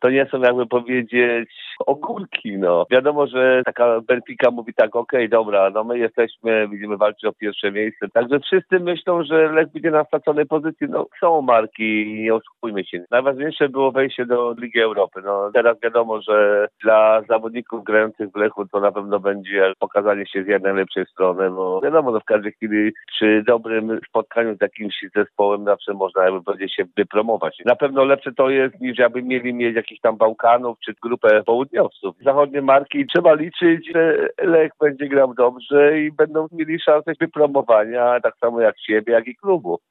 to nie są, jakby powiedzieć, ogórki, no. Wiadomo, że taka Benfica mówi tak, okej, dobra, no my jesteśmy, będziemy walczyć o pierwsze miejsce. Także wszyscy myślą, że Lech będzie na straconej pozycji. No, są marki, nie oszukujmy się. Najważniejsze było wejście do Ligi Europy. No, teraz wiadomo, że dla zawodników grających w Lechu to na pewno będzie pokazanie się z jak najlepszej strony, bo wiadomo, no w każdej chwili przy dobrym spotkaniu z jakimś zespołem zawsze można, jakby powiedzieć, się wypromować. Na pewno lepsze to jest, niż jakby mieli mieć jakichś tam Bałkanów czy grupę południowców. Zachodnie marki trzeba liczyć, że Lech będzie grał dobrze i będą mieli szansę wypromowania, tak samo jak siebie, jak i klubu.